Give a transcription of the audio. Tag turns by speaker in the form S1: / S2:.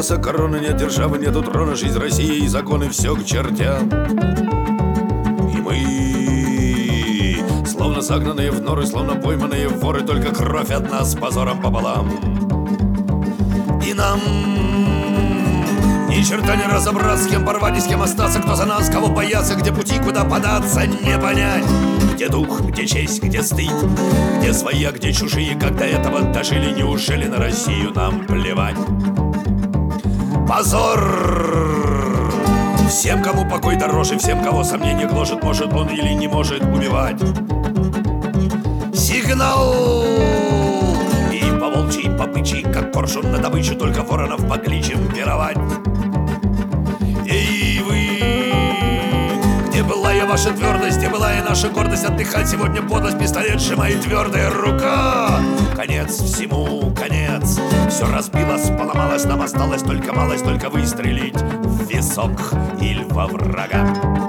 S1: носа короны, нет державы, нету трона, жизнь России и законы все к чертям. И мы, словно загнанные в норы, словно пойманные воры, только кровь от нас с позором пополам. И нам ни черта не разобраться, с кем порвать и с кем остаться, кто за нас, кого бояться, где пути, куда податься, не понять. Где дух, где честь, где стыд, где свои, а где чужие, как до этого дожили, неужели на Россию нам плевать? Позор всем, кому покой дороже, всем, кого сомнение гложет, может он или не может убивать. Сигнал! И по волчьи, и по бычьи, как коршун на добычу, только воронов покличем пировать. Эй, вы! Где была я ваша твердость, где была я наша гордость? Отдыхать сегодня подлость, пистолет сжимает твердая рука. Конец всему, конец. Все разбилось, поломалось, нам осталось только малость, только выстрелить в висок или во врага.